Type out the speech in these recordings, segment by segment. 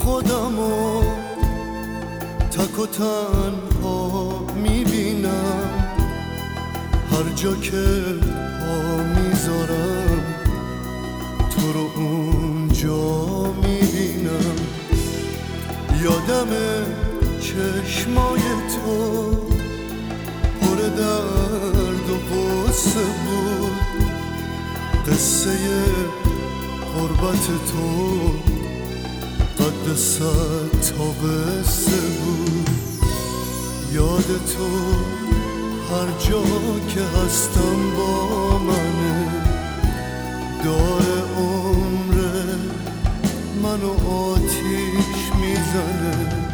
خودمو تک و تنها میبینم، هر جا که پا میذارم تو رو اونجا میبینم. یادم چشمای تو پر درد و غصه بود، قصه غربت تو قد 100 تا قصه بود. یاد تو هر جا که هستم با منه، دار عمر منو آتیش میزنه.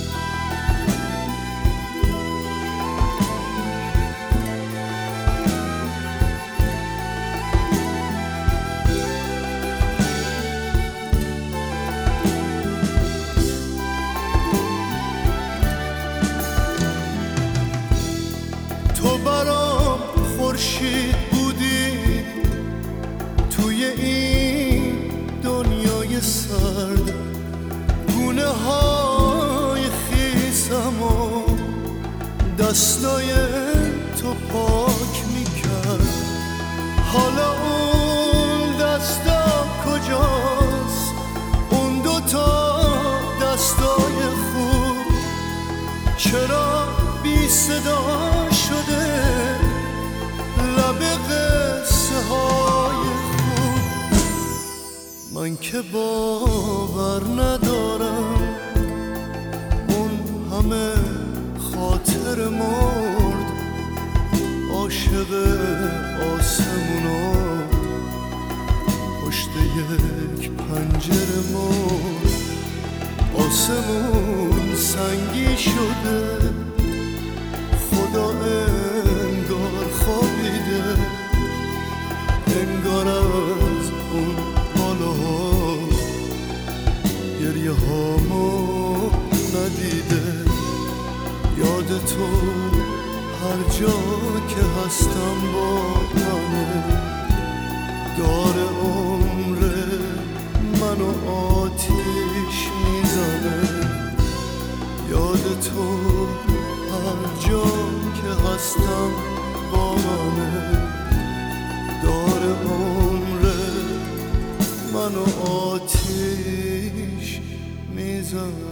تو برام خورشید بودی توی این دنیای سرد، گونه های خیسم و دستای تو پاک میکرد. حالا اون دستا کجاست، اون دوتا دستای خوب چرا بی صدا شده لب قصه های خوب؟ من که باور ندارم اون همه خاطر مرد، عاشق آسمونو پشت یک پنجره مرد. آسمون سنگی شده، خدا انگار خوابیده، انگار از اون بالاها گریه هامو ندیده. یاد تو هر جا که هستم با منه، دار عمر منو آتیش میزنه. یاد تو هر جا که هستم با منه، دار عمر منو آتیش میزنه.